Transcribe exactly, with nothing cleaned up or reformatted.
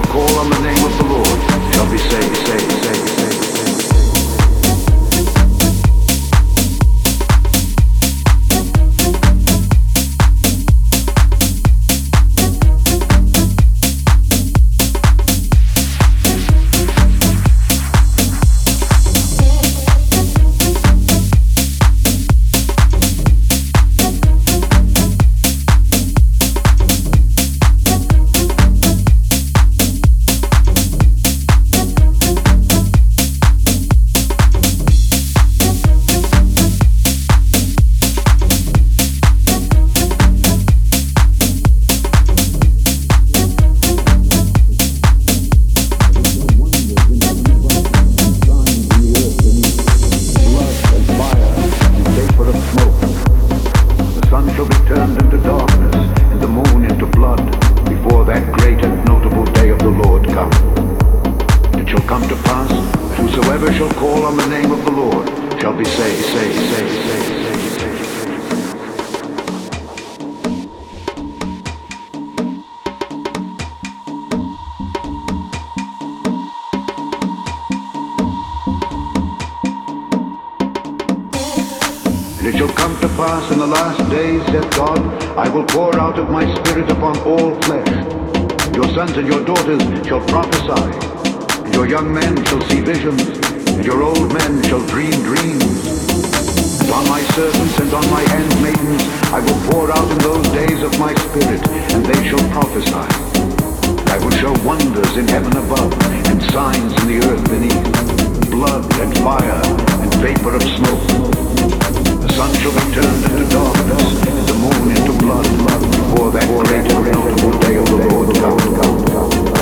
shall call on the name of the Lord shall be saved, saved, saved, saved, saved. It shall come to pass in the last days, saith God, I will pour out of my spirit upon all flesh. Your sons and your daughters shall prophesy, and your young men shall see visions, and your old men shall dream dreams. And on my servants and on my handmaidens I will pour out in those days of my spirit, and they shall prophesy. I will show wonders in heaven above, and signs in the earth beneath, blood and fire and vapor of smoke. The sun shall be turned into darkness, and the moon into blood, before that great and notable day of the Lord come.